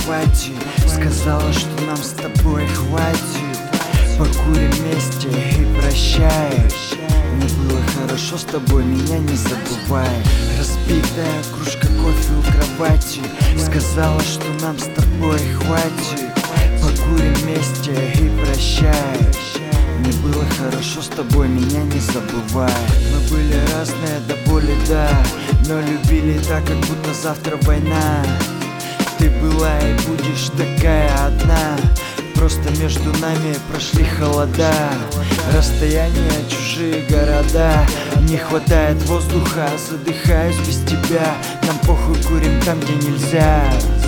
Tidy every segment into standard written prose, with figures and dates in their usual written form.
кровати. Сказала, что нам с тобой хватит. Покурим вместе и прощай. Мне было хорошо с тобой, меня не забывай. Разбитая кружка кофе у кровати. Сказала, что нам с тобой хватит. Покурим вместе и прощай. Мне было хорошо с тобой, меня не забывай. Мы были разные до боли, да, но любили так, как будто завтра война. Ты была и будешь такая одна. Просто между нами прошли холода, расстояние, чужие города. Не хватает воздуха, задыхаюсь без тебя. Нам похуй, курим там, где нельзя.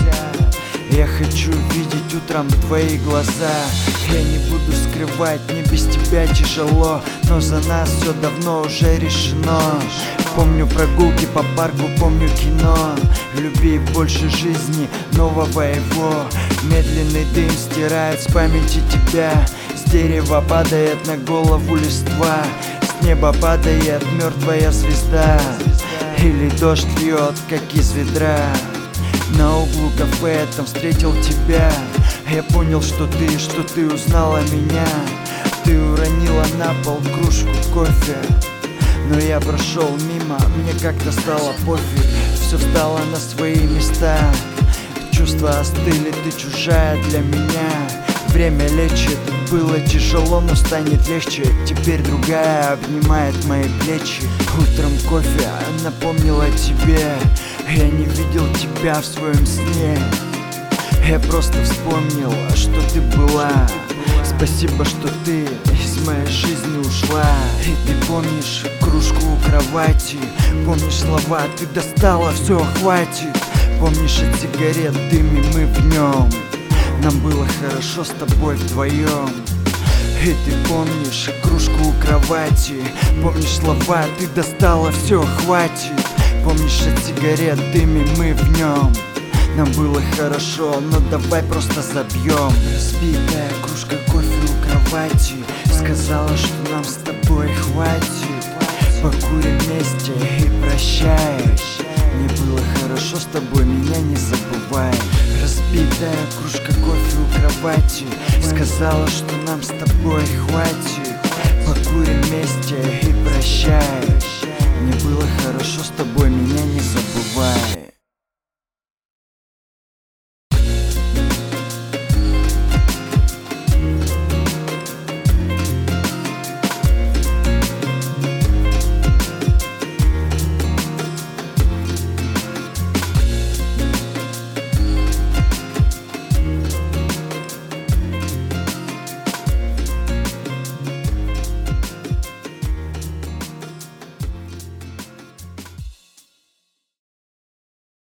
Я хочу видеть утром твои глаза. Я не буду скрывать, мне без тебя тяжело, но за нас все давно уже решено. Помню прогулки по парку, помню кино. Люби больше жизни, нового его. Медленный дым стирает с памяти тебя. С дерева падает на голову листва. С неба падает мертвая звезда. Или дождь льет, как из ведра. На углу кафе там встретил тебя. Я понял, что ты узнала меня. Ты уронила на пол кружку кофе, но я прошел мимо, мне как-то стало пофиг. Все встало на свои места. Чувства остыли, ты чужая для меня. Время лечит, было тяжело, но станет легче. Теперь другая обнимает мои плечи. Утром кофе напомнила тебе. Я не видел тебя в своем сне. Я просто вспомнил, что ты была. Спасибо, что ты из моей жизни ушла. И ты помнишь кружку у кровати. Помнишь слова, ты достала, все, хватит. Помнишь от сигарет дым, и мы в нем. Нам было хорошо с тобой вдвоем. И ты помнишь кружку у кровати. Помнишь слова, ты достала, все, хватит. Помнишь от сигарет дым, и мы в нем. Нам было хорошо, но давай просто забьем. Разбитая кружка кофе у кровати. Сказала, что нам с тобой хватит. Покурим вместе и прощай. Мне было хорошо с тобой, меня не забывай. Разбитая кружка кофе у кровати. Сказала, что нам с тобой хватит. Покурим вместе и прощай. Мне было хорошо с тобой.